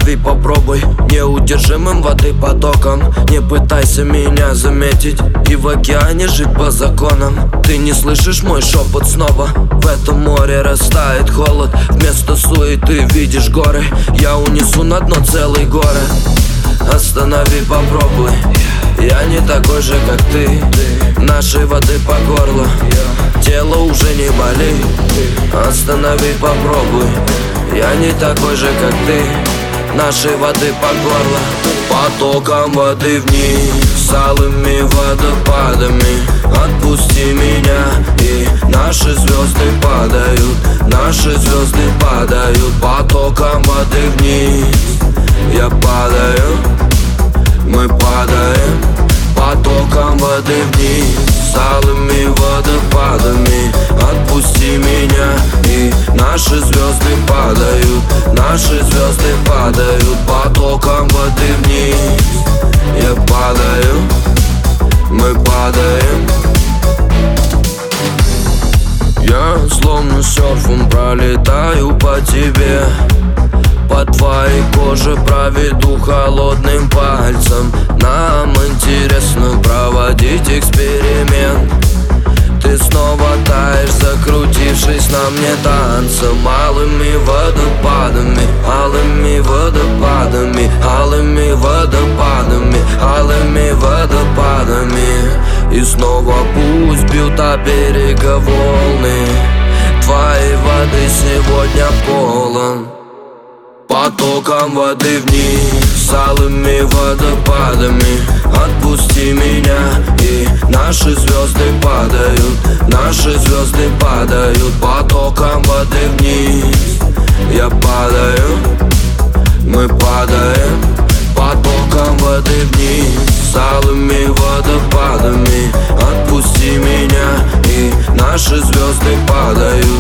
Останови, попробуй неудержимым воды потоком. Не пытайся меня заметить и в океане жить по законам. Ты не слышишь мой шепот снова? В этом море растает холод. Вместо суеты видишь горы. Я унесу на дно целый город. Останови, попробуй. Я не такой же, как ты. Нашей воды по горло. Тело уже не болит. Останови, попробуй. Я не такой же, как ты. Нашей воды по горло. Потоком воды вниз, алыми водопадами. Отпусти меня, и наши звезды падают. Наши звезды падают. Потоком воды вниз. Я падаю, мы падаем. Потоком воды вниз, с алыми водопадами. Отпусти меня, и наши звезды падают. Наши звезды падают. Потоком воды вниз. Я падаю, мы падаем. Я словно серфом пролетаю по тебе. По твоей коже проведу холодным пальцем. Нам интересно проводить эксперимент. Ты снова таешь, закрутившись на мне танцем. Алыми водопадами, алыми водопадами, алыми водопадами, алыми водопадами. И снова пусть бьют о берега волны. Твоей воды сегодня полон. Потоком воды вниз, с алыми водопадами. Отпусти меня, и наши звезды падают. Наши звезды падают. Потоком воды вниз. Я падаю, мы падаем. Потоком воды вниз, с алыми водопадами. Отпусти меня, и наши звезды падают.